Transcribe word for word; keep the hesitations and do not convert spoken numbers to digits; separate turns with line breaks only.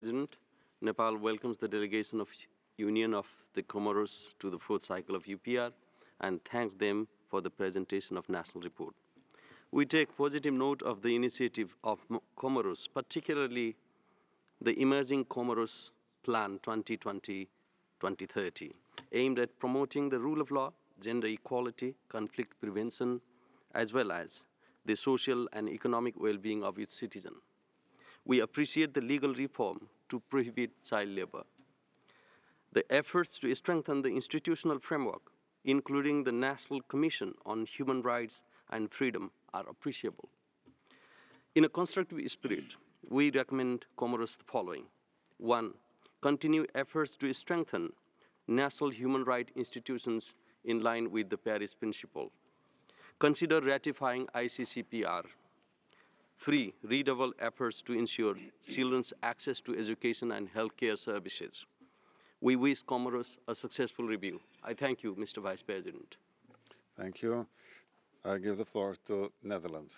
President, Nepal welcomes the delegation of Union of the Comoros to the fourth cycle of U P R and thanks them for the presentation of national report. We take positive note of the initiative of Comoros, particularly the Emerging Comoros Plan twenty twenty to twenty thirty, aimed at promoting the rule of law, gender equality, conflict prevention, as well as the social and economic well-being of its citizens. We appreciate the legal reform to prohibit child labor. The efforts to strengthen the institutional framework, including the National Commission on Human Rights and Freedom, are appreciable. In a constructive spirit, we recommend Comoros the following. One, continue efforts to strengthen national human rights institutions in line with the Paris Principle. Consider ratifying I C C P R. Three, redouble efforts to ensure children's access to education and healthcare services. We wish Comoros a successful review. I thank you, Mister Vice President.
Thank you. I give the floor to Netherlands.